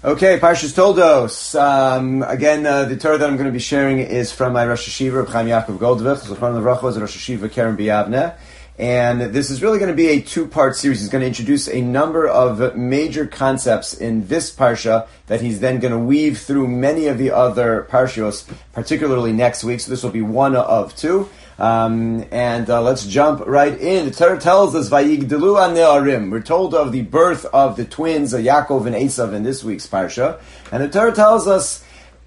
Okay, Parshas Toldos. Again, the Torah that I'm going to be sharing is from my Rosh Hashiva, Reb Chaim Yaakov Goldvich. So one of the Rachos, Rosh Hashiva Keren B'Yavneh. And this is really going to be a two-part series. He's going to introduce a number of major concepts in this Parsha that he's then going to weave through many of the other Parshios, particularly next week. So this will be one of two. Let's jump right in. The Torah tells us, Vayigdelu HaNe'arim. We're told of the birth of the twins, Yaakov and Esav, in this week's Parsha. And the Torah tells us,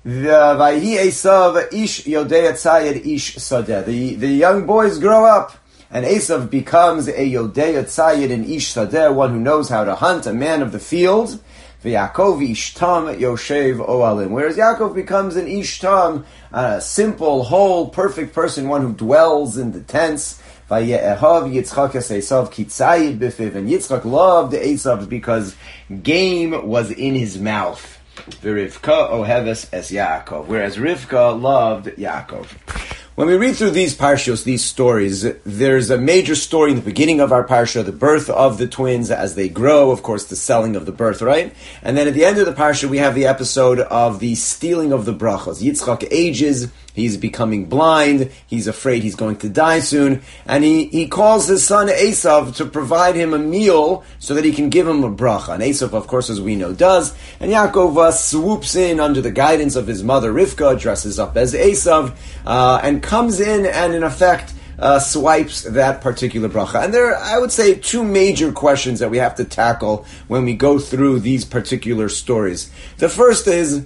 Vayhi Esav ish Yodei Tzayed ish Sadeh. The young boys grow up. And Esav becomes a Yodei Tzayed and Ish Sadeh, one who knows how to hunt, a man of the field. V'Yaakov Ish Tam Yoshev Oalim. Whereas Yaakov becomes an Ish Tam, a simple, whole, perfect person, one who dwells in the tents. V'Ye'ehav Yitzchak es Esav ki tzayid b'fiv. And Yitzchak loved Esav because game was in his mouth. V'Rivka oheves es Yaakov. Whereas Rivka loved Yaakov. When we read through these parshios, these stories, there's a major story in the beginning of our parsha, the birth of the twins as they grow, of course, the selling of the birthright. And then at the end of the parsha, we have the episode of the stealing of the brachos. Yitzchak ages, he's becoming blind, he's afraid he's going to die soon, and he calls his son Esav to provide him a meal so that he can give him a bracha. And Esav, of course, as we know, does. And Yaakov swoops in under the guidance of his mother Rivka, dresses up as Esav, and comes in and, in effect, swipes that particular bracha. And there are, I would say, two major questions that we have to tackle when we go through these particular stories. The first is,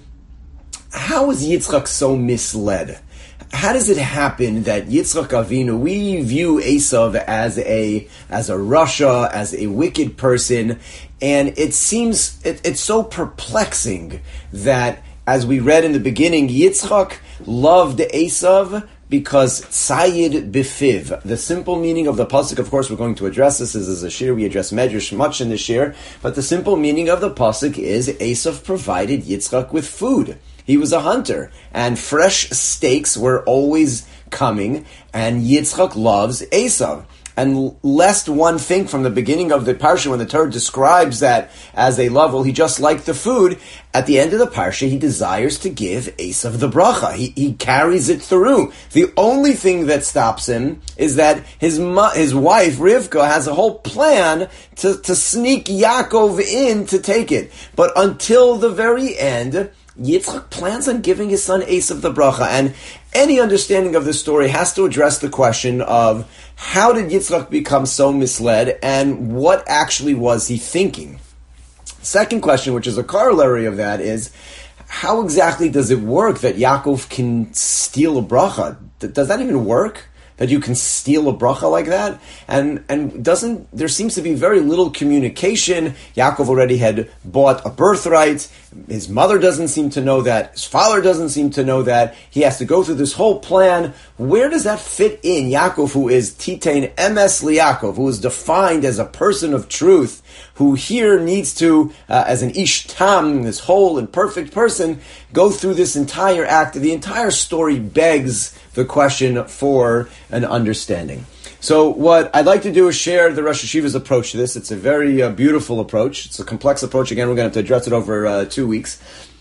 how is Yitzchak so misled? How does it happen that Yitzchak Avinu, we view Esav as a rasha, as a wicked person, and it seems, it's so perplexing that, as we read in the beginning, Yitzchak loved Esav because tzayid b'fiv. The simple meaning of the pasuk, of course, we're going to address this as a shir. We address medrash much in the shir, but the simple meaning of the pasuk is Esav provided Yitzchak with food. He was a hunter, and fresh steaks were always coming, and Yitzchak loves Esav. And lest one think from the beginning of the parsha, when the Torah describes that as a love, well, he just liked the food, at the end of the parsha, he desires to give Esav the bracha. He carries it through. The only thing that stops him is that his wife, Rivka, has a whole plan to sneak Yaakov in to take it. But until the very end, Yitzchak plans on giving his son Esav the bracha, and any understanding of this story has to address the question of how did Yitzchak become so misled, and what actually was he thinking? Second question, which is a corollary of that, is how exactly does it work that Yaakov can steal a bracha? Does that even work? That you can steal a bracha like that? And there seems to be very little communication. Yaakov already had bought a birthright. His mother doesn't seem to know that. His father doesn't seem to know that. He has to go through this whole plan. Where does that fit in? Yaakov, who is Titein Emes Liyaakov, who is defined as a person of truth, who here needs to, as an Ish Tam, this whole and perfect person, go through this entire act. The entire story begs the question for an understanding. So what I'd like to do is share the Rosh Hashiva's approach to this. It's a very beautiful approach. It's a complex approach. Again, we're going to have to address it over 2 weeks.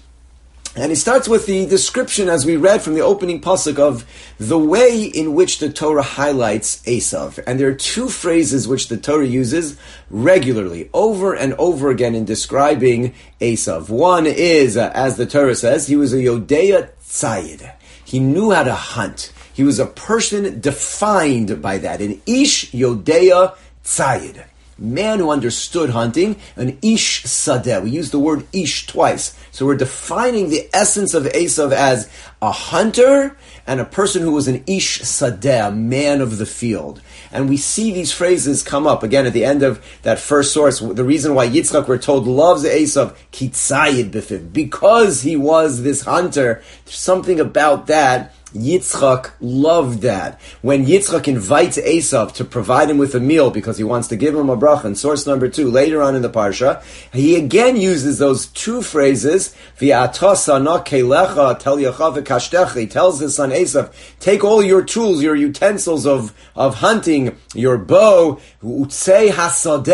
And he starts with the description, as we read from the opening pasuk, of the way in which the Torah highlights Esav. And there are two phrases which the Torah uses regularly, over and over again, in describing Esav. One is, as the Torah says, he was a Yodei Tzayid. He knew how to hunt. He was a person defined by that. An Ish Yodei Tzayid. Man who understood hunting, an Ish Sadeh. We use the word Ish twice. So we're defining the essence of Esav as a hunter and a person who was an Ish Sadeh, a man of the field. And we see these phrases come up again at the end of that first source. The reason why Yitzchak, we're told, loves Esav, ki tzayid b'fiv, because he was this hunter. There's something about that. Yitzchak loved that. When Yitzchak invites Esav to provide him with a meal because he wants to give him a bracha, in source number 2, later on in the parsha, he again uses those two phrases, V'ata sana kelecha tel yacha v'kashtecha. He tells his son Esav, take all your tools, your utensils of hunting, your bow, utzei hasadeh,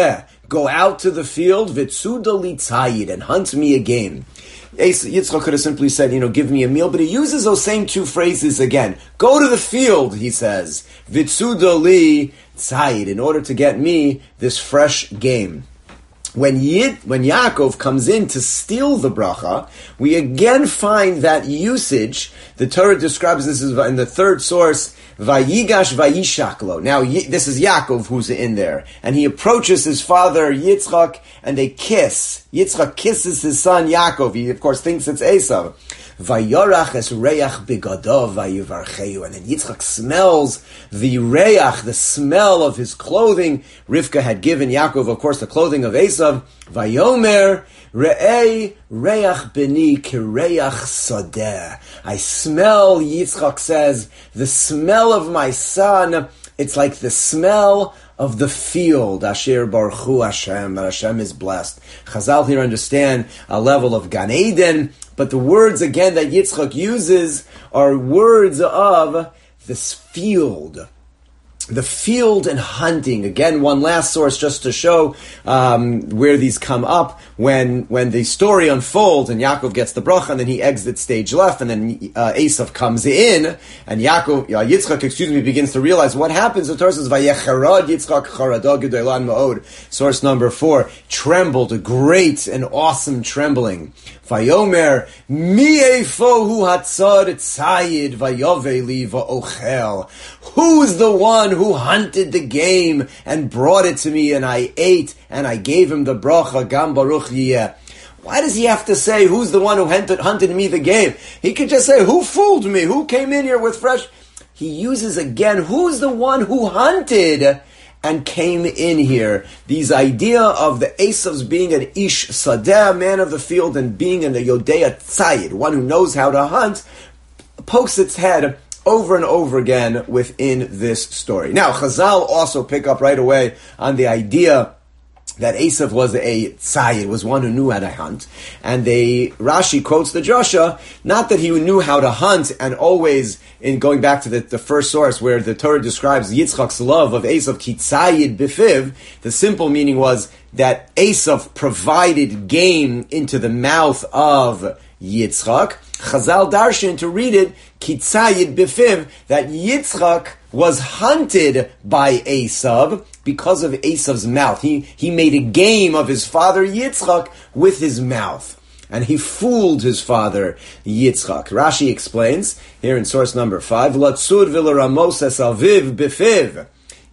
Go out to the field, vitzuda litzayid, and hunt me a game. Yitzchak could have simply said, give me a meal, but he uses those same two phrases again. Go to the field, he says, vitzuda li tzayid, in order to get me this fresh game. When Yaakov comes in to steal the bracha, we again find that usage. The Torah describes this in the third source, Vayigash Vayishaklo. Now, this is Yaakov who's in there. And he approaches his father Yitzchak, and they kiss. Yitzchak kisses his son Yaakov. He, of course, thinks it's Esav. Vayorach es reach bigadov vayivarcheu. And then Yitzchak smells the reach, the smell of his clothing. Rivka had given Yaakov, of course, the clothing of Esav. Vayomer re'ei reach beni kireach sadeh. I smell, Yitzchak says, the smell of my son. It's like the smell of the field. Asher Baruchu Hashem, that Hashem is blessed. Chazal here understand a level of Gan Eden, but the words again that Yitzchak uses are words of this field. The field and hunting. Again, one last source just to show where these come up. When the story unfolds and Yaakov gets the bracha and then he exits stage left and then Esav comes in and Yitzchak, begins to realize what happens. The Torah says, Vayecharad Yitzchak charado gedolan ma'od. Source number 4, trembled, a great and awesome trembling. Vayomer mi efohu hatzad tzayid vayoveli va'ochel. Who's the one who hunted the game and brought it to me and I ate and I gave him the bracha gam baruch yiyeh? Why does he have to say who's the one who hunted me the game? He could just say who fooled me, who came in here with fresh. He uses again who's the one who hunted and came in here. These idea of the Esav's being an ish sadeh, man of the field, and being an yodea tzayid, one who knows how to hunt, pokes its head over and over again within this story. Now, Chazal also pick up right away on the idea that Esav was a tzayid, was one who knew how to hunt. And Rashi quotes the drasha, not that he knew how to hunt, and always, in going back to the first source where the Torah describes Yitzchak's love of Esav, ki tzayid bifiv, the simple meaning was that Esav provided game into the mouth of Yitzchak. Chazal darshan to read it, ki tzayid bifiv, that Yitzchak was hunted by Esav because of Esav's mouth. He made a game of his father Yitzchak with his mouth. And he fooled his father Yitzchak. Rashi explains, here in source number 5, Latsud v'leramos es aviv bifiv.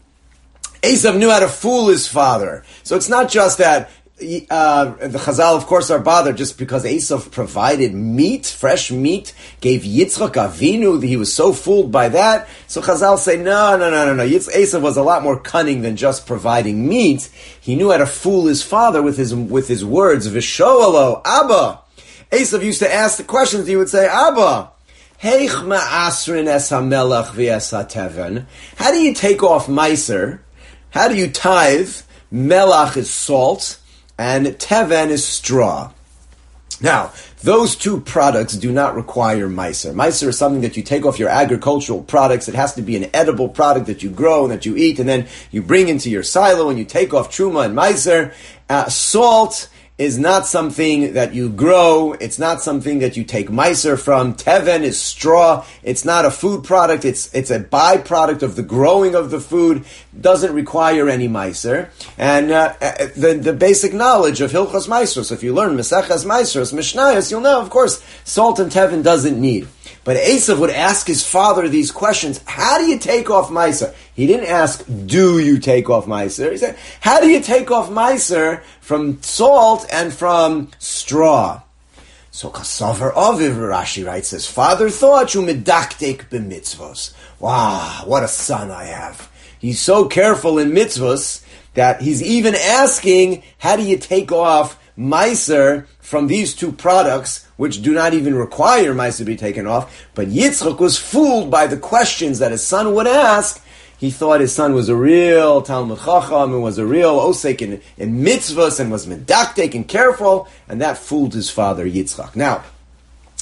Esav knew how to fool his father. So it's not just that the Chazal, of course, are bothered just because Esav provided meat, fresh meat, gave Yitzchak Avinu, he was so fooled by that. So Chazal say, no. Esav was a lot more cunning than just providing meat. He knew how to fool his father with his words. Vishoalo, Abba. Esav used to ask the questions. He would say, Abba, Heich ma'asrin es hamelach v'es hateven. How do you take off meiser? How do you tithe? Melach is salt, and teven is straw. Now, those two products do not require meiser. Meiser is something that you take off your agricultural products. It has to be an edible product that you grow and that you eat, and then you bring into your silo and you take off truma and meiser. Salt is not something that you grow. It's not something that you take meiser from. Teven is straw. It's not a food product. It's a byproduct of the growing of the food. Doesn't require any meiser. And the basic knowledge of Hilchos Meiser. So if you learn Meseches Meiseros, Mishnayos, you'll know, of course, salt and teven doesn't need. But Esav would ask his father these questions. How do you take off meiser? He didn't ask, do you take off meiser? He said, how do you take off meiser from salt and from straw? So Kasavar Aviv, Rashi writes, his father thought, you medaktek b'mitzvos. Wow, what a son I have. He's so careful in mitzvos that he's even asking, how do you take off meiser from these two products, which do not even require meiser to be taken off? But Yitzchak was fooled by the questions that his son would ask. He thought his son was a real Talmud Chacham and was a real osek in mitzvahs and was medaktek and careful, and that fooled his father Yitzchak. Now,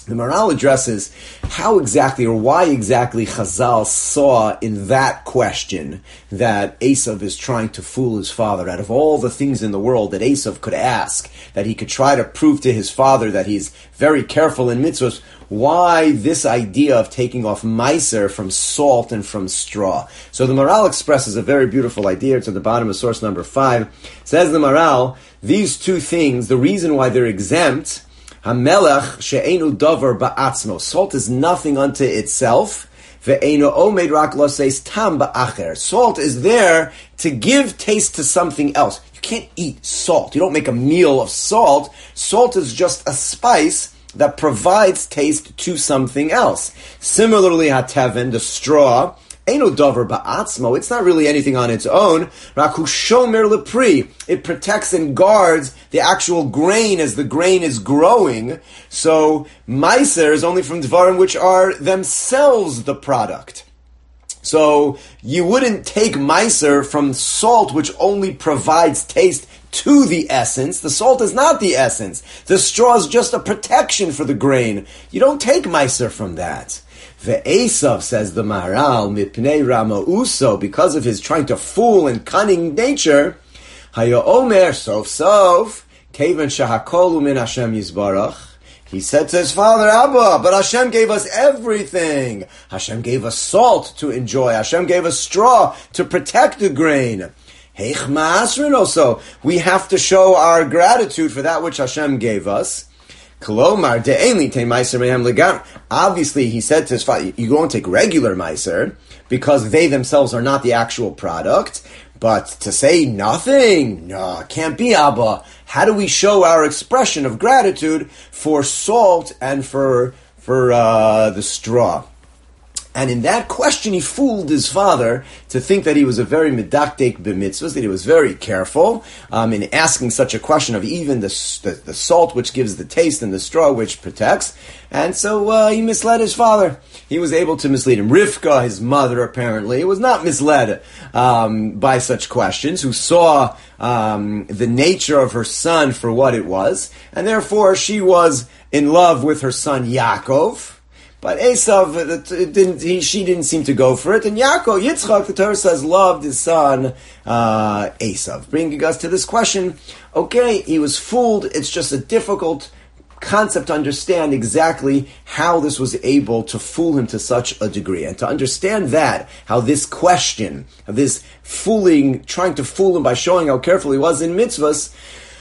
The Maharal addresses how exactly or why exactly Chazal saw in that question that Esav is trying to fool his father. Out of all the things in the world that Esav could ask, that he could try to prove to his father that he's very careful in mitzvahs, why this idea of taking off meiser from salt and from straw? So the Maharal expresses a very beautiful idea. It's at the bottom of source number 5. Says the Maharal, these two things, the reason why they're exempt, Hamelech she'enu davar ba'atzmo. Salt is nothing unto itself. Ve'enu omed rak loseis tam ba'acher. Salt is there to give taste to something else. You can't eat salt. You don't make a meal of salt. Salt is just a spice that provides taste to something else. Similarly, hateven, the straw, Eino davar ba'atzmo. It's not really anything on its own. Raku shomer lepri. It protects and guards the actual grain as the grain is growing. So meiser is only from dvarim which are themselves the product. So you wouldn't take meiser from salt which only provides taste to the essence. The salt is not the essence. The straw is just a protection for the grain. You don't take meiser from that. Ve'esav, says the Maharal, mipnei rama'uso, because of his trying to fool and cunning nature, haya omer, sof, kevan shahakolu min Hashem yizbarach. He said to his father, Abba, but Hashem gave us everything. Hashem gave us salt to enjoy. Hashem gave us straw to protect the grain. Heich ma'asrin also. We have to show our gratitude for that which Hashem gave us. Obviously, he said to his father, you won't take regular meiser, because they themselves are not the actual product. But to say nothing, no, it can't be, Abba. How do we show our expression of gratitude for salt and for the straw? And in that question, he fooled his father to think that he was a very medakdek b'mitzvahs, that he was very careful in asking such a question of even the salt which gives the taste and the straw which protects. And so he misled his father. He was able to mislead him. Rivka, his mother, apparently, was not misled by such questions, who saw the nature of her son for what it was, and therefore she was in love with her son Yaakov. But Esav, she didn't seem to go for it. And Yaakov, Yitzchak, the Torah says, loved his son Esav. Bringing us to this question, okay, he was fooled. It's just a difficult concept to understand exactly how this was able to fool him to such a degree. And to understand that, how this question, this fooling, trying to fool him by showing how careful he was in mitzvahs,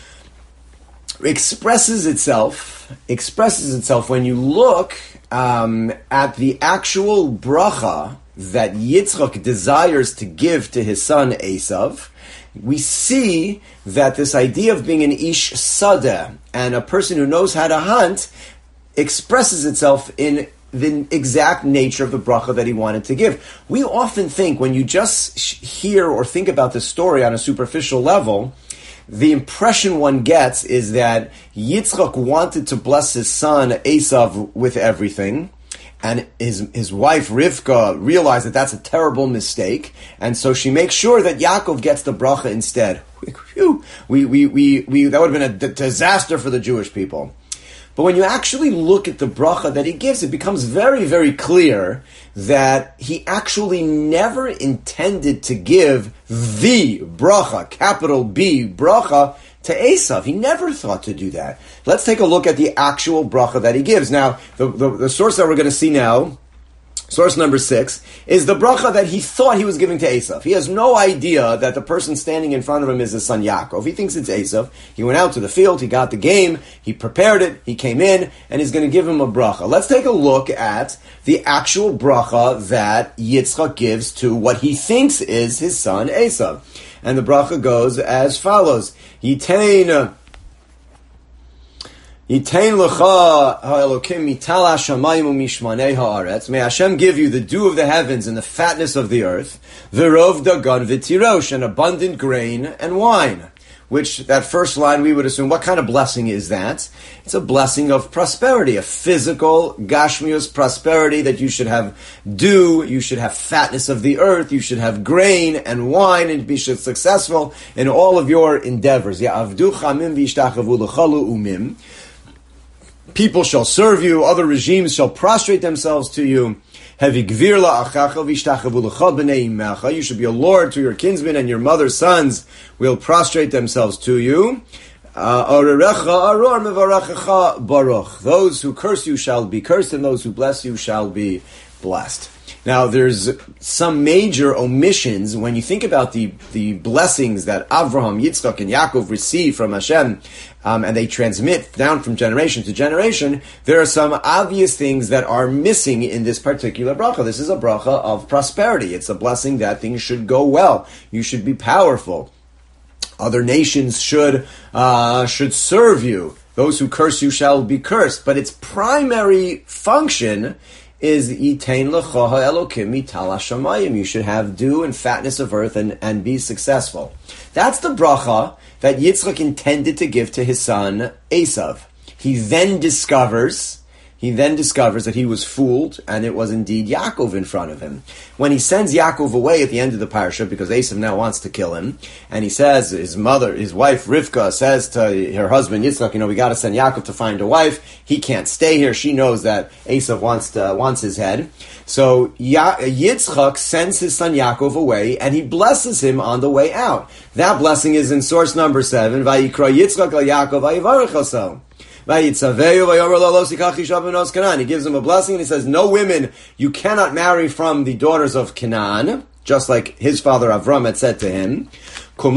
expresses itself when you look at the actual bracha that Yitzchak desires to give to his son Esav. We see that this idea of being an ish sadeh and a person who knows how to hunt expresses itself in the exact nature of the bracha that he wanted to give. We often think, when you just hear or think about this story on a superficial level, the impression one gets is that Yitzchak wanted to bless his son Esav with everything, and his wife Rivka realized that that's a terrible mistake, and so she makes sure that Yaakov gets the bracha instead. That would have been a disaster for the Jewish people. But when you actually look at the bracha that he gives, it becomes very, very clear that he actually never intended to give the bracha, capital B, bracha, to Esav. He never thought to do that. Let's take a look at the actual bracha that he gives. Now, the source that we're going to see now, source number 6, is the bracha that he thought he was giving to Esav. He has no idea that the person standing in front of him is his son Yaakov. He thinks it's Esav. He went out to the field, he got the game, he prepared it, he came in, and he's going to give him a bracha. Let's take a look at the actual bracha that Yitzchak gives to what he thinks is his son Esav. And the bracha goes as follows. Yitain lecha ha'elokim mital hashamayim u'mishmanei ha'aretz. May Hashem give you the dew of the heavens and the fatness of the earth. V'rov dagan v'tirosh, and abundant grain and wine. Which, that first line, we would assume, what kind of blessing is that? It's a blessing of prosperity, a physical, gashmius prosperity, that you should have dew, you should have fatness of the earth, you should have grain and wine, and be successful in all of your endeavors. Ya'avdu chamim v'yishtachavu l'chalu umim. people shall serve you, other regimes shall prostrate themselves to you. You should be a lord to your kinsmen, and your mother's sons will prostrate themselves to you. Those who curse you shall be cursed, and those who bless you shall be blessed. Now, there's some major omissions when you think about the blessings that Avraham, Yitzchak, and Yaakov receive from Hashem, and they transmit down from generation to generation. There are some obvious things that are missing in this particular bracha. This is a bracha of prosperity. It's a blessing that things should go well. You should be powerful. Other nations should serve you. Those who curse you shall be cursed. But its primary function is Yitain lecha Elokim mital hashamayim. You should have dew and fatness of earth and be successful. That's the bracha that Yitzchak intended to give to his son Esav. He then discovers that he was fooled, and it was indeed Yaakov in front of him. When he sends Yaakov away at the end of the parasha, because Esav now wants to kill him, and he says, his wife Rivka says to her husband Yitzchak, we got to send Yaakov to find a wife. He can't stay here. She knows that Esav wants his head. So Yitzchak sends his son Yaakov away, and he blesses him on the way out. That blessing is in source number 7. Vayikra Yitzchak al Yaakov vayivarech oso. He gives him a blessing and he says, no women, you cannot marry from the daughters of Canaan, just like his father Avram had said to him. Go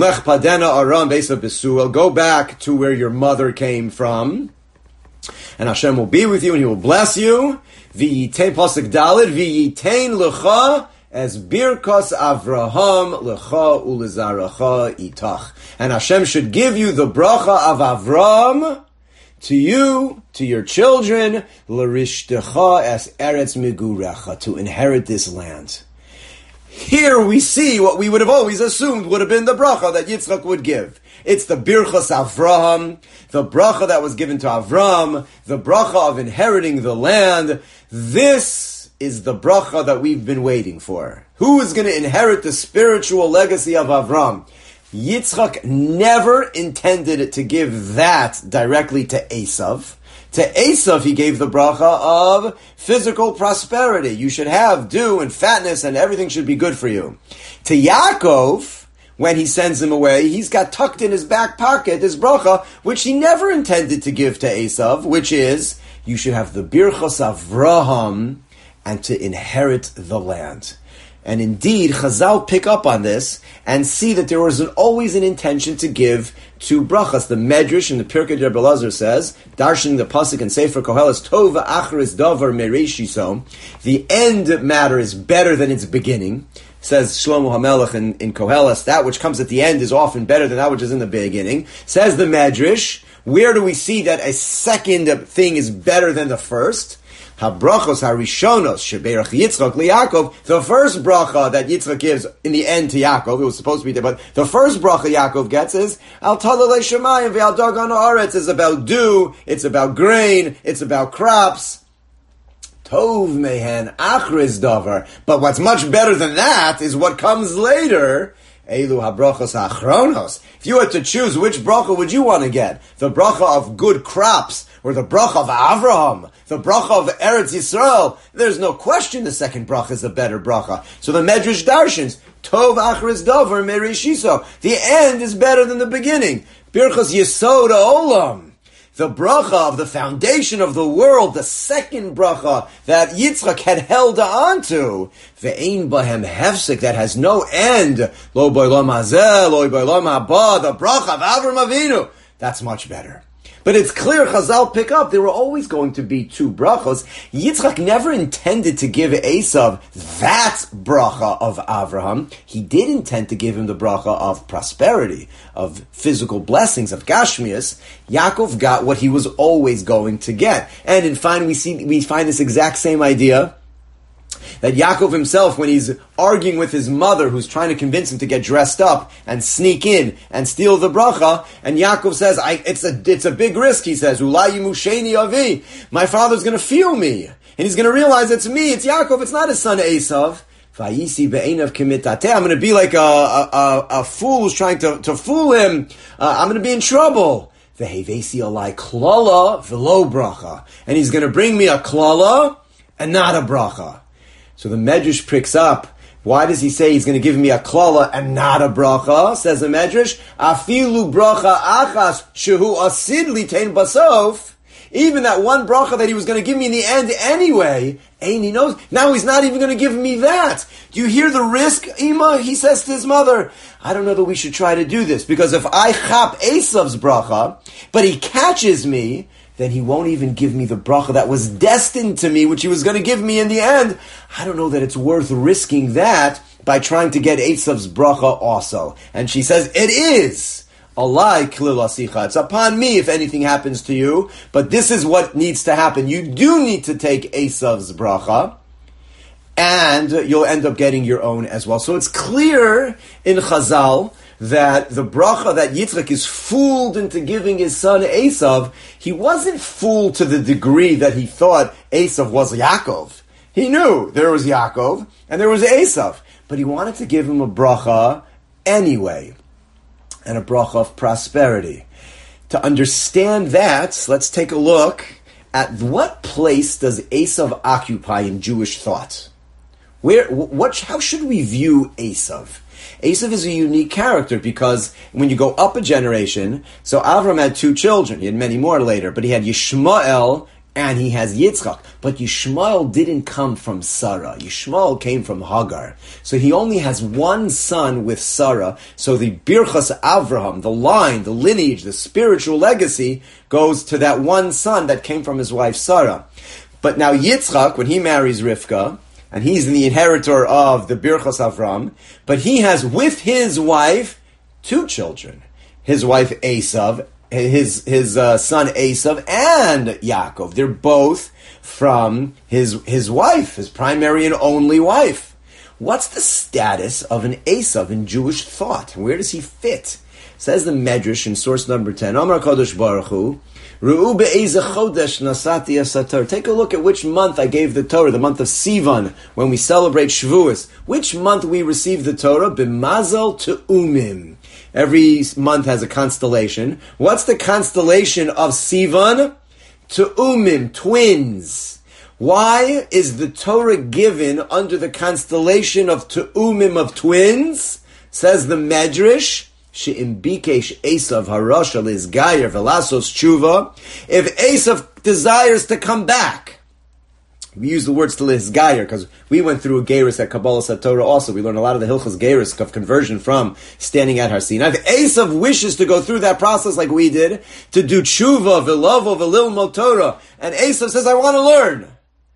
back to where your mother came from, and Hashem will be with you and he will bless you. Pasuk Daled, as birkos Avraham lecha ulezaracha itach. And Hashem should give you the bracha of Avram to you, to your children, l'rishtecha es eretz migurecha, to inherit this land. Here we see what we would have always assumed would have been the bracha that Yitzchak would give. It's the birchas Avraham, the bracha that was given to Avram, the bracha of inheriting the land. This is the bracha that we've been waiting for. Who is going to inherit the spiritual legacy of Avram? Yitzchak never intended to give that directly to Esav. To Esav, he gave the bracha of physical prosperity. You should have dew and fatness and everything should be good for you. To Yaakov, when he sends him away, he's got tucked in his back pocket this bracha, which he never intended to give to Esav, which is, you should have the birchos Avraham and to inherit the land. And indeed, Chazal pick up on this and see that there was always an intention to give two brachas. The Medrash in the Pirkei Rebbe Elazar says, darshaning the pasuk in Sefer Koheles, Tova achris davar mereishiso. The end matter is better than its beginning. Says Shlomo HaMelech in Koheles, that which comes at the end is often better than that which is in the beginning. Says the Medrash, where do we see that a second thing is better than the first? Habrachos harishonos sheberach Yitzchak liYaakov. The first bracha that Yitzchak gives in the end to Yaakov, it was supposed to be there, but the first bracha Yaakov gets is Al Talalei Shemayim ve'Al Dagan Haaretz. Is about dew, it's about grain, it's about crops. Tov mehen achriz davar. But what's much better than that is what comes later. Elu habrachos achronos. If you had to choose, which bracha would you want to get? The bracha of good crops, or the bracha of Avraham, the bracha of Eretz Yisrael? There's no question the second bracha is a better bracha. So the Medrash darshans, Tov achriz davar merishiso. The end is better than the beginning. Birchas Yesod Olam. The bracha of the foundation of the world, the second bracha that Yitzchak had held on to, ve'ein bahem hefsek, that has no end, lo boilam hazeh, lo boilam haba, the bracha of Avram Avinu, that's much better. But it's clear, Chazal pick up, there were always going to be two brachos. Yitzchak never intended to give Esav that bracha of Avraham. He did intend to give him the bracha of prosperity, of physical blessings, of Gashmias. Yaakov got what he was always going to get. And in fine, we find this exact same idea that Yaakov himself, when he's arguing with his mother, who's trying to convince him to get dressed up and sneak in and steal the bracha, and Yaakov says, it's a big risk, he says, Ulai yimusheni avi, my father's going to feel me, and he's going to realize it's me, it's Yaakov, it's not his son Esav. Vayisi be'einav kimitateh, I'm going to be like a fool who's trying to fool him, I'm going to be in trouble. Vehevesi alai klala v'lo bracha. And he's going to bring me a klala and not a bracha. So the Medrash picks up. Why does he say he's going to give me a klala and not a bracha? Says the Medrash, afilu bracha achas shehu asid litain basof. Even that one bracha that he was going to give me in the end anyway, and he knows, now he's not even going to give me that. Do you hear the risk, Ima? He says to his mother, I don't know that we should try to do this, because if I chap Esav's bracha, but he catches me, then he won't even give me the bracha that was destined to me, which he was going to give me in the end. I don't know that it's worth risking that by trying to get Esav's bracha also. And she says, it is. Alai klil asicha. It's upon me if anything happens to you, but this is what needs to happen. You do need to take Esav's bracha, and you'll end up getting your own as well. So it's clear in Chazal that the bracha that Yitzchak is fooled into giving his son Esav, he wasn't fooled to the degree that he thought Esav was Yaakov. He knew there was Yaakov and there was Esav, but he wanted to give him a bracha anyway, and a bracha of prosperity. To understand that, let's take a look at what place does Esav occupy in Jewish thought. How should we view Esav? Esav is a unique character because when you go up a generation, so Avram had 2 children. He had many more later, but he had Yishmael and he has Yitzchak. But Yishmael didn't come from Sarah. Yishmael came from Hagar. So he only has one son with Sarah. So the Birchas Avraham, the line, the lineage, the spiritual legacy goes to that one son that came from his wife Sarah. But now Yitzchak, when he marries Rivka, and he's the inheritor of the Birchas Avram, but he has with his wife 2 children. His wife Esav, his son Esav, and Yaakov. They're both from his wife, his primary and only wife. What's the status of an Esav in Jewish thought? Where does he fit? Says the Medrash in source number 10, Amar Kadosh Baruch Hu, Ru'u be'eze chodesh nasati asator. Take a look at which month I gave the Torah, the month of Sivan, when we celebrate Shavuos. Which month we receive the Torah? B'mazel te'umim. Every month has a constellation. What's the constellation of Sivan? Te'umim, twins. Why is the Torah given under the constellation of Te'umim, of twins? Says the Medrash, She'im bikesh Esav harasha lizgayer velasos tshuva. If Esav desires to come back, we use the words to lizgayer because we went through a gerus at Kabbalah Satorah also. We learned a lot of the Hilchos gerus of conversion from standing at Har Sinai. If Esav wishes to go through that process like we did, to do tshuva, velavo, velilmod Torah, and Esav says, I want to learn,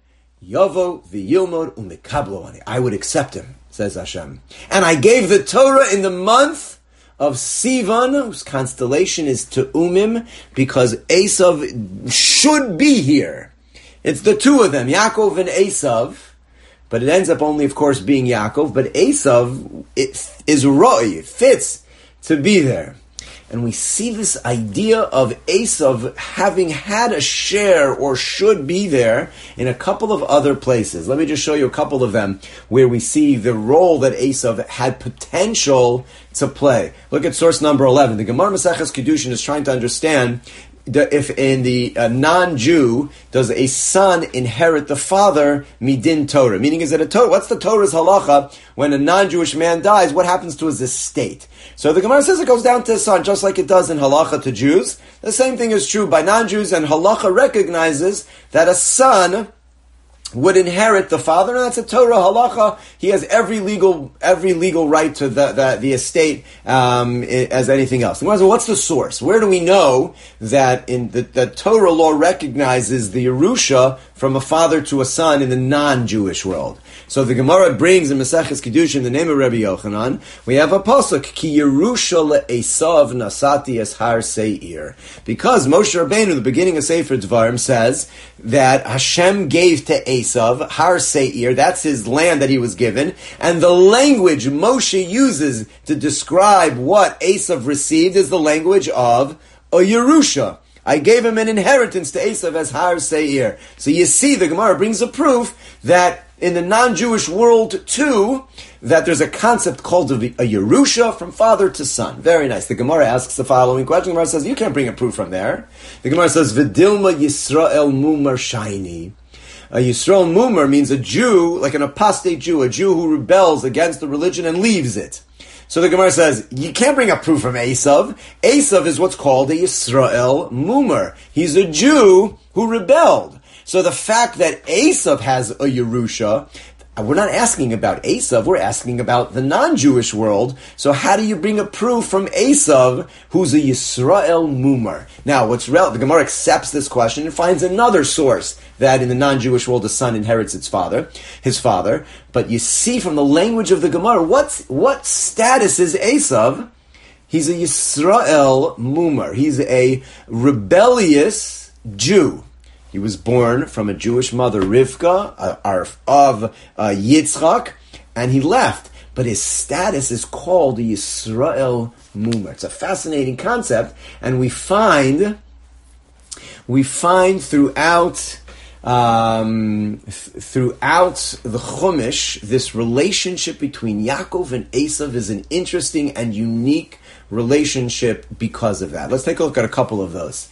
Yavo v'yilmod umikablo ani. I would accept him, says Hashem. And I gave the Torah in the month of Sivan, whose constellation is Te'umim, because Esav should be here. It's the 2 of them, Yaakov and Esav, but it ends up only, of course, being Yaakov, but Esav, it is Ro'i, it fits to be there. And we see this idea of Esav having had a share or should be there in a couple of other places. Let me just show you a couple of them where we see the role that Esav had potential to play. Look at source number 11. The Gemara Maseches Kedushin is trying to understand if in the non-Jew, does a son inherit the father midin Torah? Meaning, is it a Torah? What's the Torah's halacha when a non-Jewish man dies? What happens to his estate? So the Gemara says it goes down to his son, just like it does in halacha to Jews. The same thing is true by non-Jews, and halacha recognizes that a son would inherit the father, and that's a Torah halacha. He has every legal right to the estate as anything else. What's the source? Where do we know that in the Torah law recognizes the Yerusha from a father to a son in the non-Jewish world? So the Gemara brings in Maseches Kedushin the name of Rabbi Yochanan. We have a pasuk, Ki Yerusha le'esav nasati es har seir. Because Moshe Rabbeinu, the beginning of Sefer Dvarim, says that Hashem gave to Esav har seir, that's his land that he was given, and the language Moshe uses to describe what Esav received is the language of a Yerusha. I gave him an inheritance to Esav as har seir. So you see, the Gemara brings a proof that in the non-Jewish world too, that there's a concept called a Yerusha from father to son. Very nice. The Gemara asks the following question. The Gemara says, you can't bring a proof from there. The Gemara says, V'dilma Yisrael Mumar Shaini. A Yisrael Mumar means a Jew, like an apostate Jew, a Jew who rebels against the religion and leaves it. So the Gemara says, you can't bring a proof from Esav. Esav is what's called a Yisrael Mumar. He's a Jew who rebelled. So the fact that Esav has a Yerusha, we're not asking about Esav, we're asking about the non-Jewish world. So how do you bring a proof from Esav, who's a Yisrael Mumar? Now, the Gemara accepts this question and finds another source that in the non-Jewish world the son inherits his father. But you see from the language of the Gemara, what status is Esav? He's a Yisrael Mumar. He's a rebellious Jew. He was born from a Jewish mother, Rivka, of Yitzchak, and he left. But his status is called Yisrael Mumar. It's a fascinating concept, and we find throughout the Chumash, this relationship between Yaakov and Esav is an interesting and unique relationship because of that. Let's take a look at a couple of those.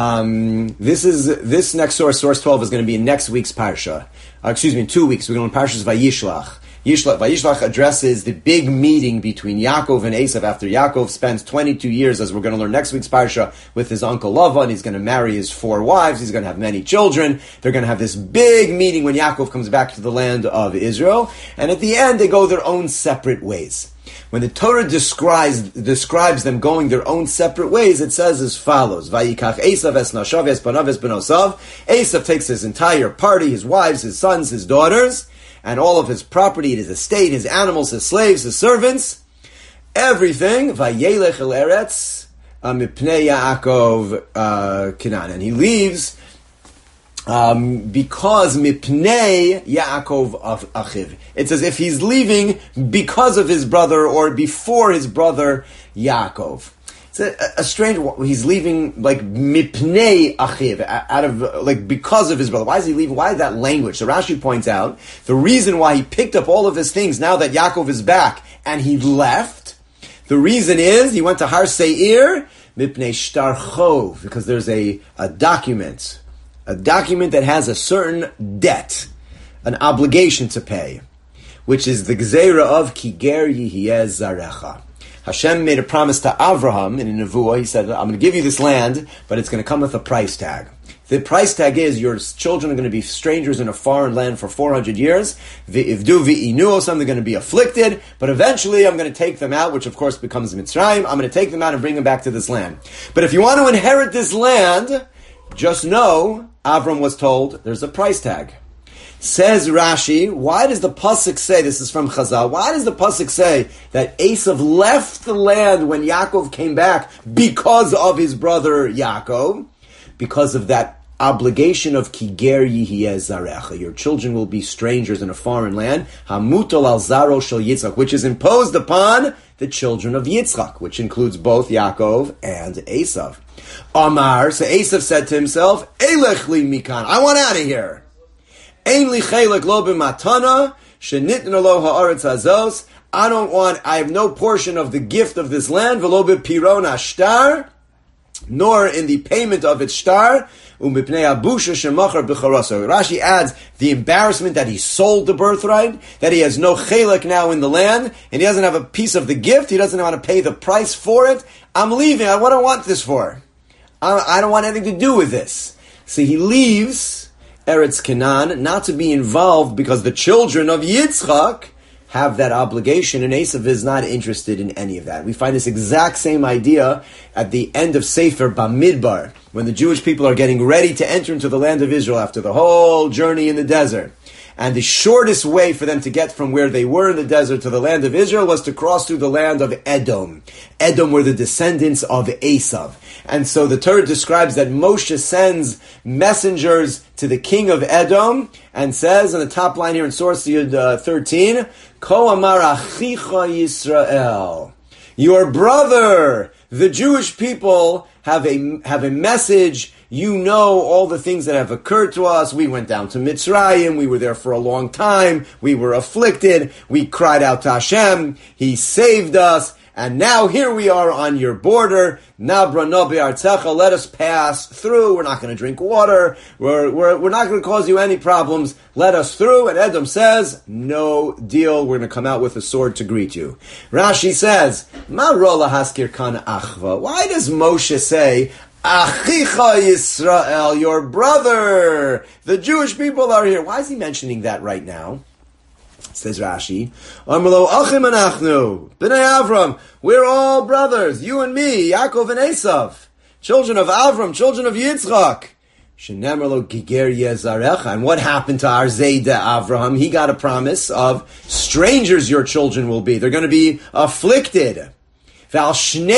This next source 12, is going to be in next week's Parsha. In 2 weeks, we're going to Parshas Vayishlach. Vayishlach addresses the big meeting between Yaakov and Esav after Yaakov spends 22 years, as we're going to learn next week's Parsha, with his uncle Lavan. He's going to marry his 4 wives. He's going to have many children. They're going to have this big meeting when Yaakov comes back to the land of Israel. And at the end, they go their own separate ways. When the Torah describes them going their own separate ways, it says as follows: Vayikach Esav es nashav es banav es benosav. Esav takes his entire party, his wives, his sons, his daughters, and all of his property, his estate, his animals, his slaves, his servants, everything. Vayelech el eretz mipnei Yaakov Canaan, and he leaves because mipnei Yaakov achiv. It's as if he's leaving because of his brother or before his brother Yaakov. It's a strange. He's leaving like mipnei achiv, out of like because of his brother. Why is he leaving? Why that language? So Rashi points out the reason why he picked up all of his things now that Yaakov is back and he left. The reason is he went to Har Seir mipnei shtar chov, because there's a document that has a certain debt, an obligation to pay, which is the Gzeira of Ki ger yihiyeh zarecha. Hashem made a promise to Avraham in a Nevuah. He said, I'm going to give you this land, but it's going to come with a price tag. The price tag is your children are going to be strangers in a foreign land for 400 years. V'ivdu v'inuosam, they're going to be afflicted, but eventually I'm going to take them out, which of course becomes Mitzrayim. I'm going to take them out and bring them back to this land. But if you want to inherit this land, just know, Avram was told, there's a price tag. Says Rashi, why does the Pasuk say, this is from Chazal, why does the Pasuk say that Esav left the land when Yaakov came back because of his brother Yaakov? Because of that obligation of Ki ger yihiyeh zarecha. Your children will be strangers in a foreign land. Hamutal al zaro shel Yitzchak, which is imposed upon the children of Yitzchak, which includes both Yaakov and Esav. Amar, so Esav said to himself, Elech li mikan, I want out of here. Ein li chelek lo b'matana, shenitna lo ha'aretz hazos, I have no portion of the gift of this land, v'lo b'piron ashtar, nor in the payment of its shtar, u'mipnei abusha shemachar b'charaso. Rashi adds the embarrassment that he sold the birthright, that he has no chelek now in the land, and he doesn't have a piece of the gift, he doesn't know how to pay the price for it. I'm leaving, what do I want this for? I don't want anything to do with this. So he leaves Eretz Canaan not to be involved because the children of Yitzchak have that obligation, and Esav is not interested in any of that. We find this exact same idea at the end of Sefer Bamidbar, when the Jewish people are getting ready to enter into the land of Israel after the whole journey in the desert. And the shortest way for them to get from where they were in the desert to the land of Israel was to cross through the land of Edom. Edom were the descendants of Esav. And so the Torah describes that Moshe sends messengers to the king of Edom and says on the top line here in Source 13, Ko amar achicha Yisrael. Your brother, the Jewish people, have a message You know all the things that have occurred to us. We went down to Mitzrayim. We were there for a long time. We were afflicted. We cried out to Hashem. He saved us. And now here we are on your border. Nabra no be'artzecha. Let us pass through. We're not going to drink water. We're not going to cause you any problems. Let us through. And Edom says, no deal. We're going to come out with a sword to greet you. Rashi says, Ma rola haskir kan achva. Why does Moshe say, Achicha Yisrael, your brother? The Jewish people are here. Why is he mentioning that right now? Says Rashi, Amrlo Achim Anachnu, B'nai Avram, we're all brothers, you and me, Yaakov and Esav, children of Avram, children of Yitzchak. Shenemerlo Giger Yezarecha. And what happened to our Zayda Avraham? He got a promise of strangers your children will be. They're going to be afflicted. That's on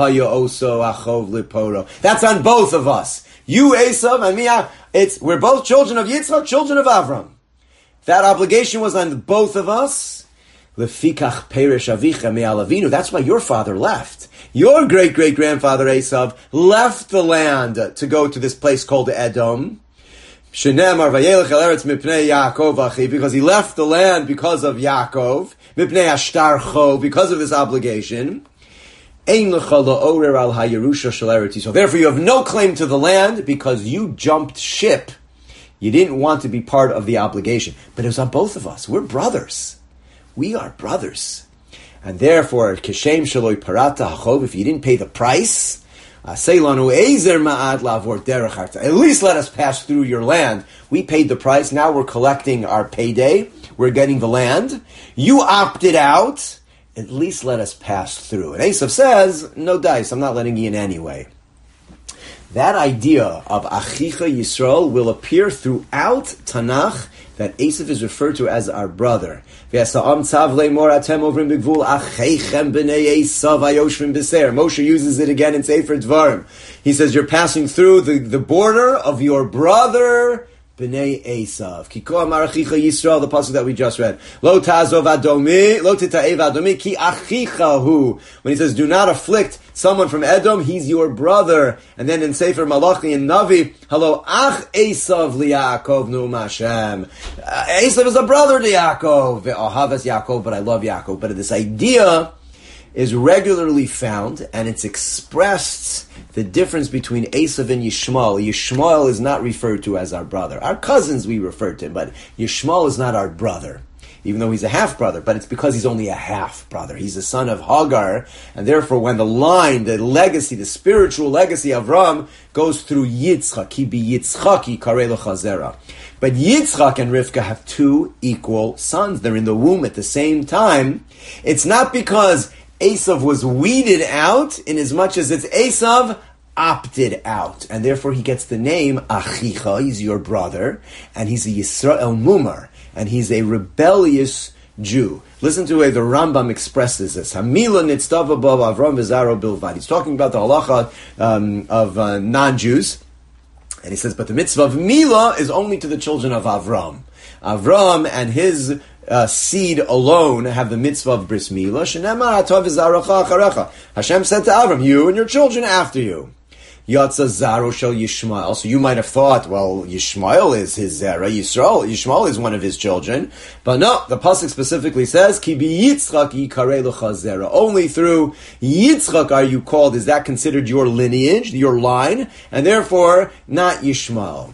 both of us. You, Esav, and me, we're both children of Yitzchak, children of Avram. That obligation was on both of us. Lefikach perish avicha me'al avinu. That's why your father left. Your great-great-grandfather Esav left the land to go to this place called Edom. Shenemar vayelech el eretz mipnei Yaakov achi, because he left the land because of Yaakov. Mipnei ashtarcho, because of this obligation. Ein lecha la'orer al hayerusha shel Eretz Yisrael. So therefore you have no claim to the land because you jumped ship. You didn't want to be part of the obligation. But it was on both of us. We're brothers. We are brothers. And therefore, Keshem Shaloi Parata Hachov, if you didn't pay the price, at least let us pass through your land. We paid the price. Now we're collecting our payday. We're getting the land. You opted out. At least let us pass through. And Esav says, no dice. I'm not letting you in anyway. That idea of Achicha Yisrael will appear throughout Tanakh, that Esav is referred to as our brother. Moshe uses it again in Sefer Dvarim. He says, you're passing through the border of your brother, B'nai Esav. Ki ko amar achicha Yisrael, the pasuk that we just read. Lo ta'azov adomi, lo tita'ev adomi, ki achicha hu. When he says, do not afflict someone from Edom, he's your brother. And then in Sefer Malachi and Navi, hello, ach Esav li'Yaakov nu Hashem. Esav is a brother to Yaakov. Ve'ahavas Yaakov, but I love Yaakov. But this idea is regularly found, and it's expressed the difference between Esav and Yishmael. Yishmael is not referred to as our brother. Our cousins we refer to him, but Yishmael is not our brother, even though he's a half-brother, but it's because he's only a half-brother. He's the son of Hagar, and therefore when the line, the legacy, the spiritual legacy of Ram goes through Yitzchak, ki bi Yitzchaki karei l'chazera. But Yitzchak and Rivka have two equal sons. They're in the womb at the same time. It's not because Esav was weeded out, in as much as it's Esav opted out. And therefore he gets the name Achicha, he's your brother, and he's a Yisrael Mumar, and he's a rebellious Jew. Listen to the way the Rambam expresses this. Hamila nitztava b'av Avram v'zaro bilvad. He's talking about the halacha of non-Jews. And he says, but the mitzvah of Mila is only to the children of Avram. Avram and his seed alone have the mitzvah of bris milah. Shenemar atov v'zaracha acharecha. Hashem said to Avram, you and your children after you. Yatza zaro shel Yishmael. So you might have thought, well, Yishmael is his zera. Yishmael is one of his children. But no, the pasuk specifically says, Ki bi Yitzchak yikarei lecha zera. Only through Yitzchak are you called. Is that considered your lineage, your line? And therefore, not Yishmael.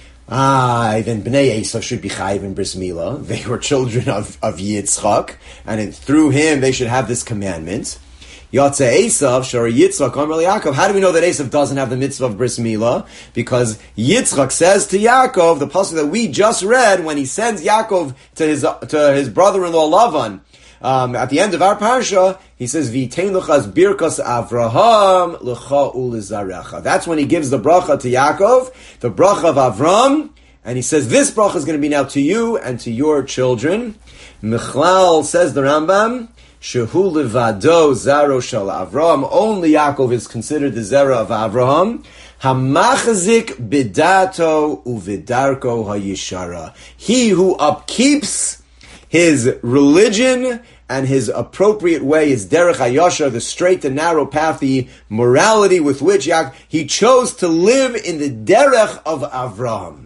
Then Bnei Esav should be chayiv in bris milah. They were children of Yitzchak, and through him they should have this commandment. Yatze Esav, Shor Yitzchak, Amar Yaakov. How do we know that Esav doesn't have the mitzvah of bris milah? Because Yitzchak says to Yaakov, the pasuk that we just read, when he sends Yaakov to his brother-in-law Lavan, at the end of our parsha, he says, V'itein l'chas birkas Avraham l'cha u'lizarecha. That's when he gives the bracha to Yaakov, the bracha of Avram, and he says, this bracha is going to be now to you and to your children. Michlal, says the Rambam, Shehu levado zaro shel Avram. Only Yaakov is considered the zera of Avraham. Hamachzik bidato uvidarko hayishara. He who upkeeps his religion and his appropriate way is derech hayashar, the straight and narrow path, the morality with which he chose to live in the derech of Avraham.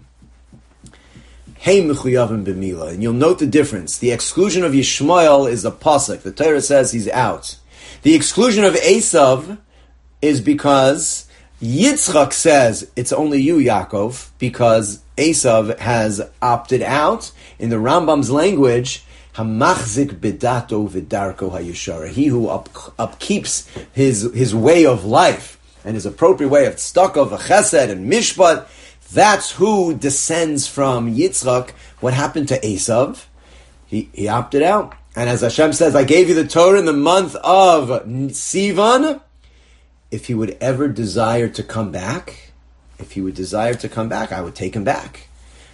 Hey mechuyavim b'mila, and you'll note the difference. The exclusion of Yishmael is a pasuk. The Torah says he's out. The exclusion of Esav is because Yitzchak says it's only you, Yaakov, because Esav has opted out. In the Rambam's language, Hamachzik bedato v'darko hayushara, he who upkeeps his way of life and his appropriate way of tzedakah, v'chesed, and mishpat, that's who descends from Yitzchak. What happened to Esav? He opted out. And as Hashem says, I gave you the Torah in the month of Sivan. If he would ever desire to come back, I would take him back.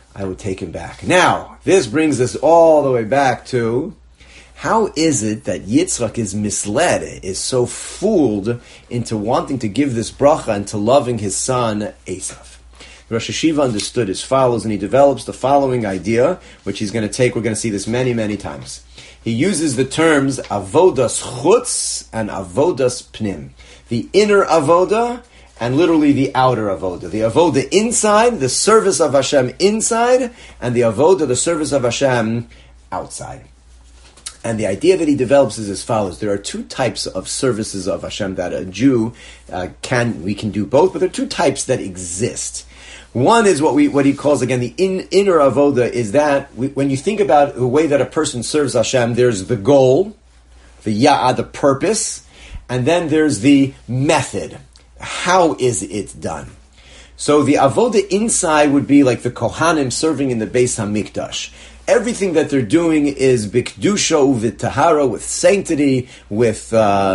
Now, this brings us all the way back to, how is it that Yitzchak is misled, is so fooled into wanting to give this bracha and to loving his son Esav? Rosh Hashiva understood as follows, and he develops the following idea, which he's going to take. We're going to see this many, many times. He uses the terms avodas chutz and avodas pnim. The inner avoda and literally the outer avoda. The avoda inside, the service of Hashem inside, and the avoda, the service of Hashem outside. And the idea that he develops is as follows. There are two types of services of Hashem that a Jew we can do both, but there are two types that exist. One is what he calls, again, the inner avoda, is that when you think about the way that a person serves Hashem, there's the goal, the ya'ad, the purpose, and then there's the method. How is it done? So the avoda inside would be like the Kohanim serving in the Beis HaMikdash. Everything that they're doing is bikdusha uv'tahara, with sanctity, with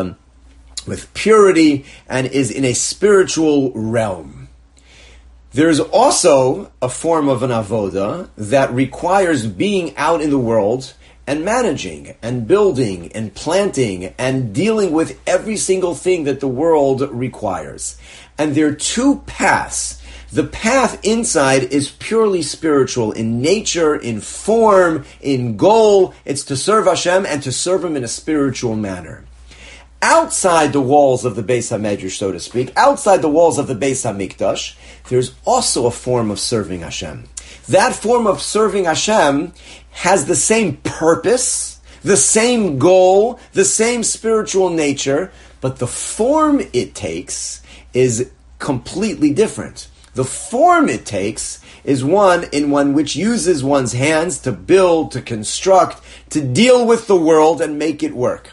purity, and is in a spiritual realm. There's also a form of an avoda that requires being out in the world and managing and building and planting and dealing with every single thing that the world requires. And there are two paths. The path inside is purely spiritual in nature, in form, in goal. It's to serve Hashem and to serve Him in a spiritual manner. Outside the walls of the Beis HaMedrash, so to speak, outside the walls of the Beis HaMikdash, there's also a form of serving Hashem. That form of serving Hashem has the same purpose, the same goal, the same spiritual nature, but the form it takes is completely different. The form it takes is one which uses one's hands to build, to construct, to deal with the world and make it work.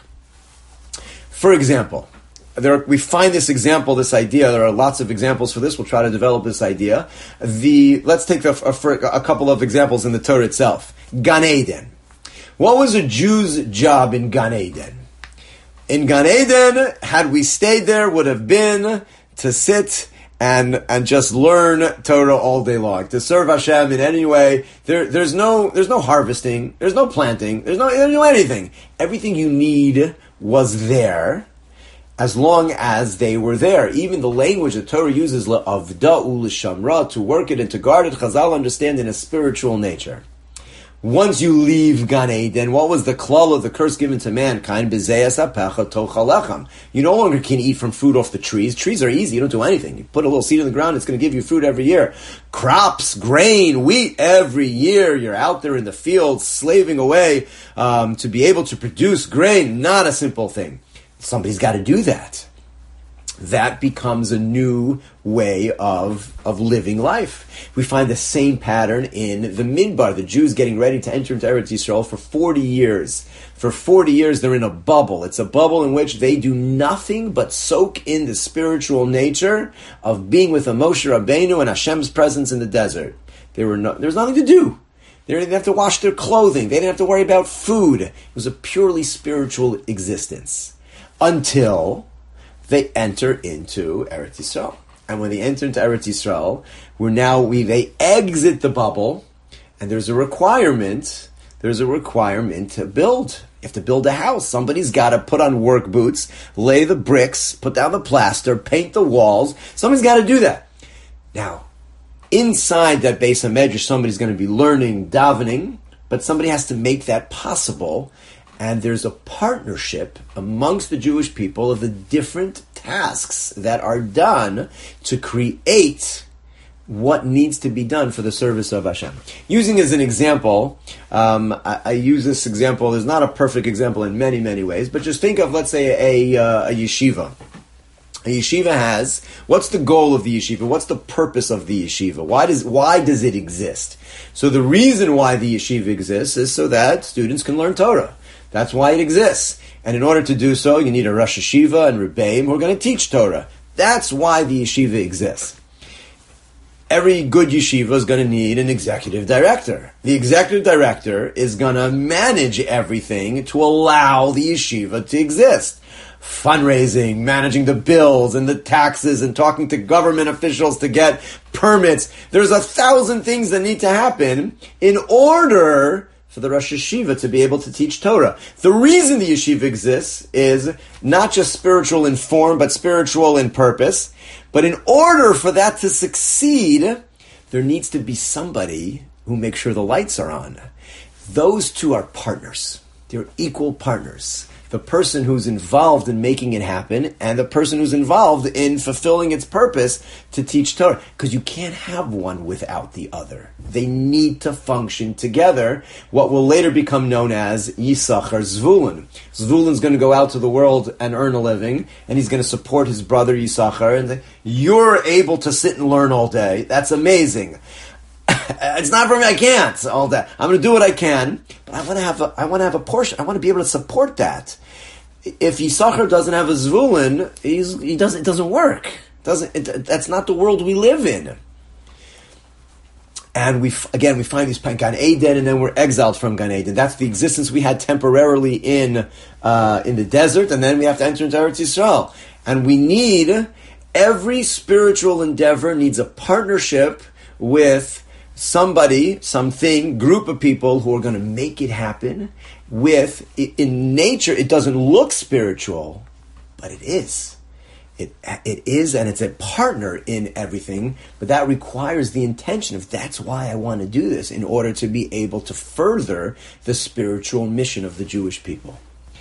For example, we find this idea. There are lots of examples for this. We'll try to develop this idea. Let's take a couple of examples in the Torah itself. Gan Eden. What was a Jew's job in Gan Eden? In Gan Eden, had we stayed there, would have been to sit and just learn Torah all day long, to serve Hashem in any way. There's no harvesting, there's no planting, there's no anything. Everything you need was there, as long as they were there. Even the language the Torah uses, la'avda'u l'shamra, to work it and to guard it, Chazal understand in a spiritual nature. Once you leave Gan Eden, what was the klal of the curse given to mankind? B'zeyas hapecha tochal lechem. You no longer can eat from fruit off the trees. Trees are easy. You don't do anything. You put a little seed in the ground, it's going to give you fruit every year. Crops, grain, wheat, every year. You're out there in the fields, slaving away to be able to produce grain. Not a simple thing. Somebody's got to do that. That becomes a new way of living life. We find the same pattern in the Midbar, the Jews getting ready to enter into Eretz Yisrael for 40 years. For 40 years, they're in a bubble. It's a bubble in which they do nothing but soak in the spiritual nature of being with a Moshe Rabbeinu and Hashem's presence in the desert. There was nothing to do. They didn't have to wash their clothing. They didn't have to worry about food. It was a purely spiritual existence. Until they enter into Eretz Yisrael. And when they enter into Eretz Yisrael, they exit the bubble, and there's a requirement to build. You have to build a house. Somebody's got to put on work boots, lay the bricks, put down the plaster, paint the walls. Somebody's got to do that. Now, inside that Beis HaMedrash, somebody's going to be learning, davening, but somebody has to make that possible. And there's a partnership amongst the Jewish people of the different tasks that are done to create what needs to be done for the service of Hashem. Using as an example, I use this example, there's not a perfect example in many, many ways, but just think of, let's say, a yeshiva. A yeshiva has, what's the goal of the yeshiva? What's the purpose of the yeshiva? Why does it exist? So the reason why the yeshiva exists is so that students can learn Torah. That's why it exists. And in order to do so, you need a Rosh Yeshiva and Rebbeim who are going to teach Torah. That's why the yeshiva exists. Every good yeshiva is going to need an executive director. The executive director is going to manage everything to allow the yeshiva to exist. Fundraising, managing the bills and the taxes and talking to government officials to get permits. There's 1,000 things that need to happen in order for the Rosh Yeshiva to be able to teach Torah. The reason the yeshiva exists is not just spiritual in form, but spiritual in purpose. But in order for that to succeed, there needs to be somebody who makes sure the lights are on. Those two are partners. They're equal partners. The person who's involved in making it happen and the person who's involved in fulfilling its purpose to teach Torah. Because you can't have one without the other. They need to function together, what will later become known as Yisachar Zvulun. Zvulun's going to go out to the world and earn a living, and he's going to support his brother Yisachar, and you're able to sit and learn all day. That's amazing. It's not for me. I can't all day. I'm going to do what I can, but I want to have a portion. I want to be able to support that. If Yisachar doesn't have a Zvulun, it doesn't work. That's not the world we live in. And we find these Gan Eden, and then we're exiled from Gan Eden. That's the existence we had temporarily in the desert, and then we have to enter into Eretz Yisrael. And we need, every spiritual endeavor needs a partnership with somebody, something, group of people who are going to make it happen. In nature, it doesn't look spiritual, but it is. It is, and it's a partner in everything, but that requires the intention of, that's why I want to do this, in order to be able to further the spiritual mission of the Jewish people.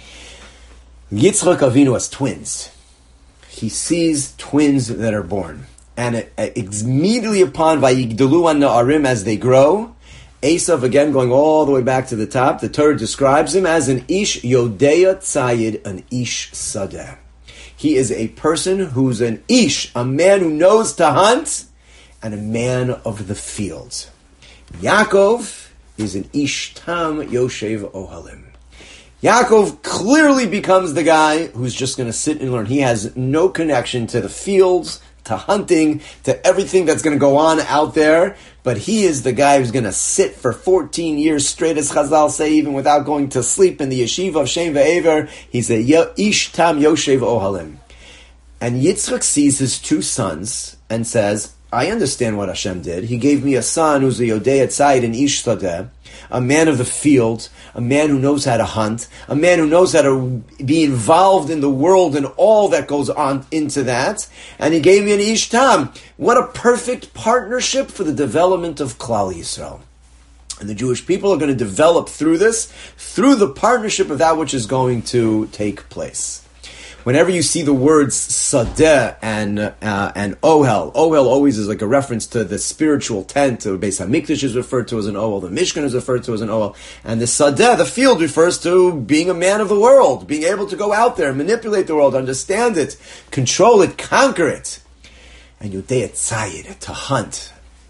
Yitzchak Avinu has twins. He sees twins that are born. And immediately upon Vayigdalu Na'arim, as they grow, Esav, again going all the way back to the top, the Torah describes him as an Ish Yodeya Tzayid, an Ish Sadeh. He is a person who's an Ish, a man who knows to hunt, and a man of the fields. Yaakov is an Ish Tam Yoshev Ohalim. Yaakov clearly becomes the guy who's just going to sit and learn. He has no connection to the fields, to hunting, to everything that's going to go on out there, but he is the guy who's going to sit for 14 years straight, as Chazal say, even without going to sleep in the yeshiva of Shem Ve'ever. He's a Ish Tam Yoshev Ohalim. And Yitzchak sees his two sons and says, I understand what Hashem did. He gave me a son who's a Yodei Tzayid, an Ish Sadeh, a man of the field, a man who knows how to hunt, a man who knows how to be involved in the world and all that goes on into that. And he gave me an Ish Tam. What a perfect partnership for the development of Klal Yisrael. And the Jewish people are going to develop through this, through the partnership of that which is going to take place. Whenever you see the words Sadeh and Ohel, Ohel always is like a reference to the spiritual tent. The Beis HaMikdash is referred to as an Ohel. The Mishkan is referred to as an Ohel. And the Sadeh, the field, refers to being a man of the world, being able to go out there, manipulate the world, understand it, control it, conquer it. And Yodei Tzayid, to hunt.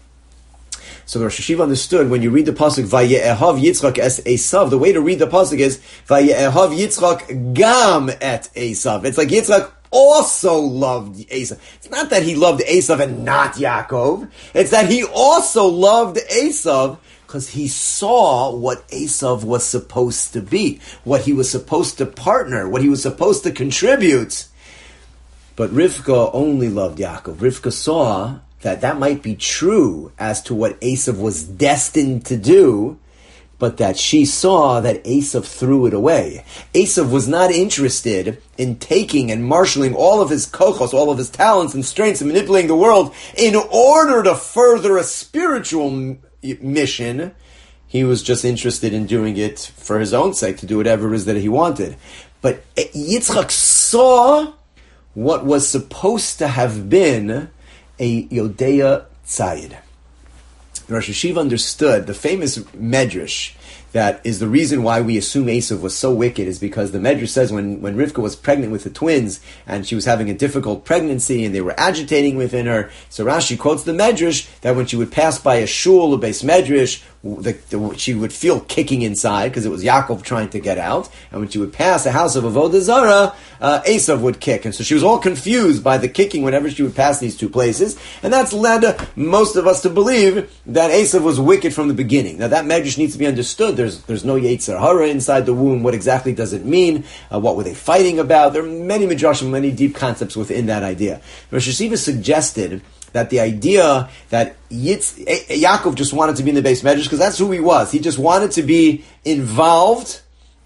So the Rosh Hashiva understood when you read the pasuk Vaye'ehav Yitzchak es Esav, the way to read the pasuk is Vaye'ehav Yitzchak gam et Esav. It's like Yitzchak also loved Esav. It's not that he loved Esav and not Yaakov. It's that he also loved Esav because he saw what Esav was supposed to be, what he was supposed to partner, what he was supposed to contribute. But Rivka only loved Yaakov. Rivka saw that might be true as to what Esav was destined to do, but that she saw that Esav threw it away. Esav was not interested in taking and marshaling all of his kochos, all of his talents and strengths and manipulating the world in order to further a spiritual mission. He was just interested in doing it for his own sake, to do whatever it is that he wanted. But Yitzchak saw what was supposed to have been a Yodea Tzayid. Rosh Hashiva understood the famous Medrash that is the reason why we assume Esav was so wicked, is because the Medrash says when Rivka was pregnant with the twins and she was having a difficult pregnancy and they were agitating within her, so Rashi quotes the Medrash that when she would pass by a shul, a base Medrash, she would feel kicking inside because it was Yaakov trying to get out, and when she would pass a house of Avodah Zarah, Esav would kick, and so she was all confused by the kicking whenever she would pass these two places, and that's led most of us to believe that Esav was wicked from the beginning. Now that Medrash needs to be understood. There's no Yetzer Hara inside the womb. What exactly does it mean? What were they fighting about? There are many midrashim, many deep concepts within that idea. Rosh Hashiva suggested that the idea that Yaakov just wanted to be in the base Medrash because that's who he was. He just wanted to be involved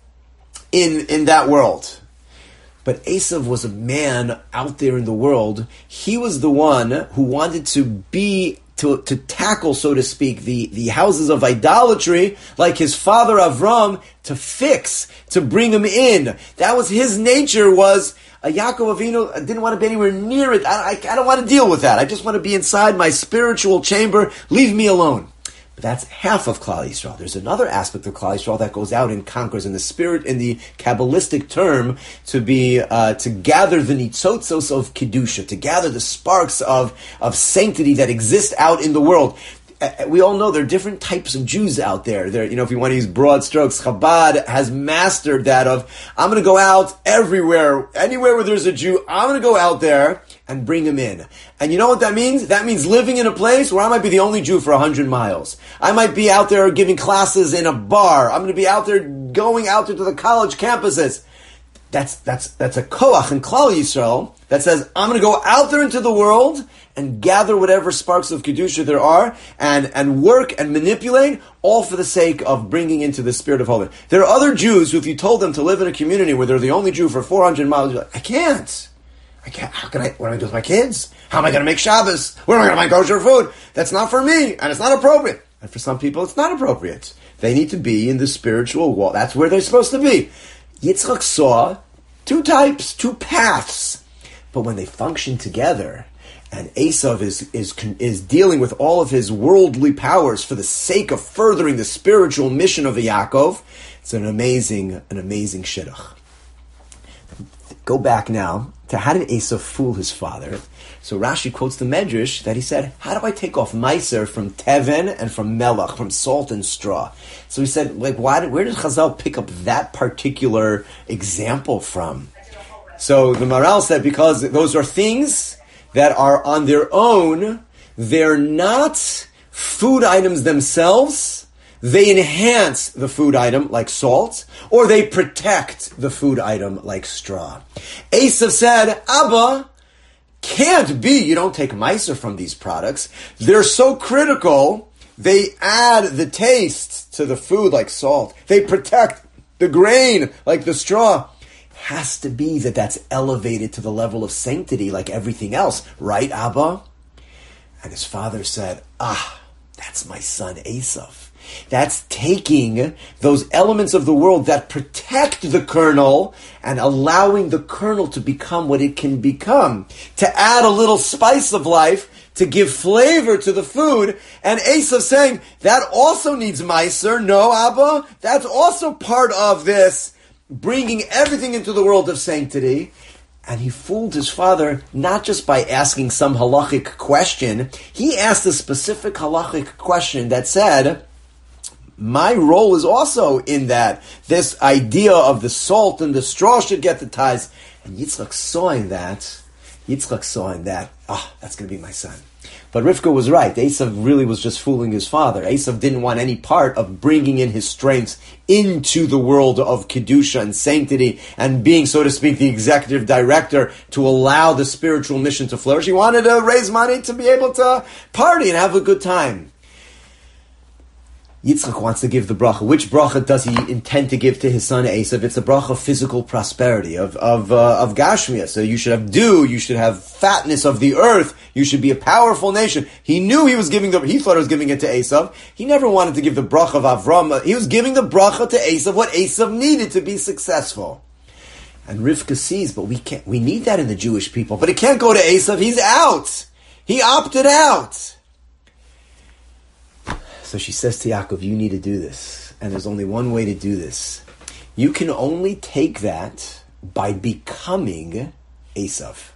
in that world. But Esav was a man out there in the world. He was the one who wanted to tackle, so to speak, the houses of idolatry, like his father Avram, to bring him in. That was his nature, was Yaakov Avinu didn't want to be anywhere near it. I don't want to deal with that. I just want to be inside my spiritual chamber. Leave me alone. But that's half of Klal Yisrael. There's another aspect of Klal Yisrael that goes out and conquers, in the spirit, in the Kabbalistic term, to gather the nitzotzos of Kedusha, to gather the sparks of sanctity that exist out in the world. We all know there are different types of Jews out there. If you want to use broad strokes, Chabad has mastered that of, I'm going to go out everywhere, anywhere where there's a Jew, I'm going to go out there and bring him in. And you know what that means? That means living in a place where I might be the only Jew for 100 miles. I might be out there giving classes in a bar. I'm going to be out there going out there to the college campuses. That's a koach in Klal Yisrael that says, I'm going to go out there into the world and gather whatever sparks of Kedusha there are and work and manipulate, all for the sake of bringing into the spirit of holiness. There are other Jews who, if you told them to live in a community where they're the only Jew for 400 miles, you're like, I can't. What am I going to do with my kids? How am I going to make Shabbos? Where am I going to buy kosher food? That's not for me, and it's not appropriate. And for some people, it's not appropriate. They need to be in the spiritual wall. That's where they're supposed to be. Yitzchak saw two types, two paths. But when they function together, and Esav is dealing with all of his worldly powers for the sake of furthering the spiritual mission of Yaakov, it's an amazing shidduch. Go back now to how did Esav fool his father? So Rashi quotes the Medrash that he said, how do I take off Meiser from Teven and from Melach, from salt and straw? So he said, where did Chazal pick up that particular example from? So the Maral said, because those are things that are on their own, they're not food items themselves. They enhance the food item like salt, or they protect the food item like straw. Esav said, Abba, can't be you don't take Meiser from these products. They're so critical, they add the taste to the food like salt. They protect the grain like the straw. Has to be that's elevated to the level of sanctity like everything else. Right, Abba? And his father said, that's my son Esav. That's taking those elements of the world that protect the kernel and allowing the kernel to become what it can become, to add a little spice of life, to give flavor to the food. And Esav saying, that also needs Meiser. No, Abba, that's also part of this, bringing everything into the world of sanctity. And he fooled his father not just by asking some halachic question. He asked a specific halachic question that said, my role is also in that. This idea of the salt and the straw should get the ties. And Yitzchak saw in that, that's going to be my son. But Rivka was right. Esav really was just fooling his father. Esav didn't want any part of bringing in his strengths into the world of Kedusha and sanctity and being, so to speak, the executive director to allow the spiritual mission to flourish. He wanted to raise money to be able to party and have a good time. Yitzchak wants to give the bracha. Which bracha does he intend to give to his son Esav? It's a bracha of physical prosperity, of Gashmia. So you should have dew, you should have fatness of the earth, you should be a powerful nation. He knew he thought he was giving it to Esav. He never wanted to give the bracha of Avram. He was giving the bracha to Esav, what Esav needed to be successful. And Rivka sees, but we need that in the Jewish people. But it can't go to Esav, he's out. He opted out. So she says to Yaakov, you need to do this. And there's only one way to do this. You can only take that by becoming Esav.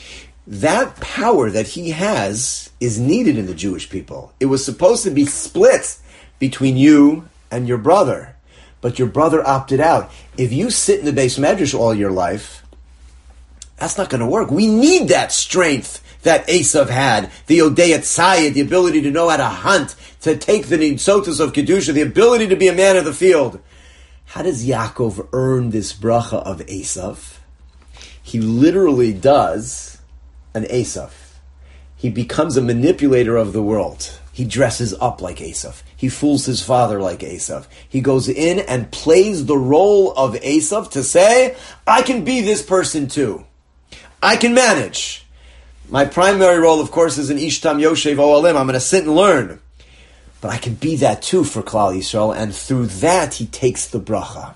That power that he has is needed in the Jewish people. It was supposed to be split between you and your brother. But your brother opted out. If you sit in the Beis Medrash all your life, that's not going to work. We need that strength that Esav had, the Odei Tzayid, the ability to know how to hunt, to take the Nitzotos of Kedusha, the ability to be a man of the field. How does Yaakov earn this bracha of Esav? He literally does an Esav. He becomes a manipulator of the world. He dresses up like Esav. He fools his father like Esav. He goes in and plays the role of Esav to say, I can be this person too. I can manage. My primary role, of course, is an Ishtam Yoshev Oalim. I'm going to sit and learn. But I can be that too for Klal Yisrael, and through that he takes the bracha.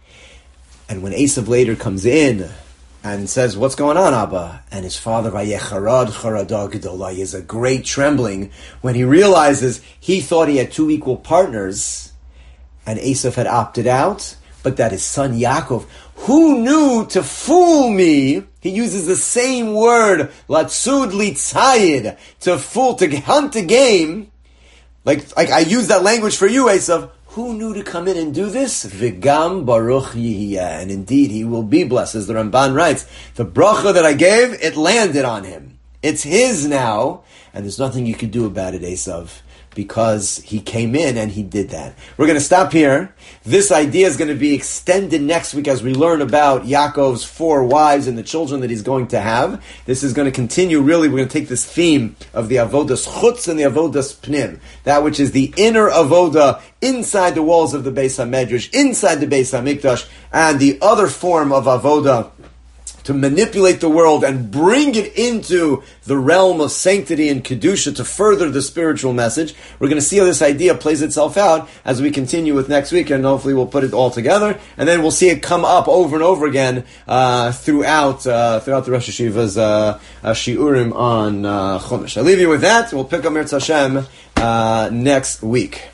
And when Esav later comes in and says, what's going on, Abba? And his father, Vayecharad Charada Gedolah, is a great trembling when he realizes he thought he had two equal partners, and Esav had opted out, but that his son Yaakov, who knew to fool me, he uses the same word, latzud litzayid, to fool, to hunt a game. Like I use that language for you, Esav. Who knew to come in and do this? V'gam baruch yihiyah. And indeed, he will be blessed. As the Ramban writes, the bracha that I gave, it landed on him. It's his now, and there's nothing you can do about it, Esav, because he came in and he did that. We're going to stop here. This idea is going to be extended next week as we learn about Yaakov's 4 wives and the children that he's going to have. This is going to continue, really, we're going to take this theme of the Avodas Chutz and the Avodas Pnim, that which is the inner Avodah inside the walls of the Beis HaMedrash, inside the Beis HaMikdash, and the other form of Avodah to manipulate the world and bring it into the realm of sanctity and Kedusha to further the spiritual message. We're going to see how this idea plays itself out as we continue with next week, and hopefully we'll put it all together, and then we'll see it come up over and over again throughout the Rosh Hashiva's Shiurim on Chumash. I'll leave you with that. We'll pick up Mirz Hashem next week.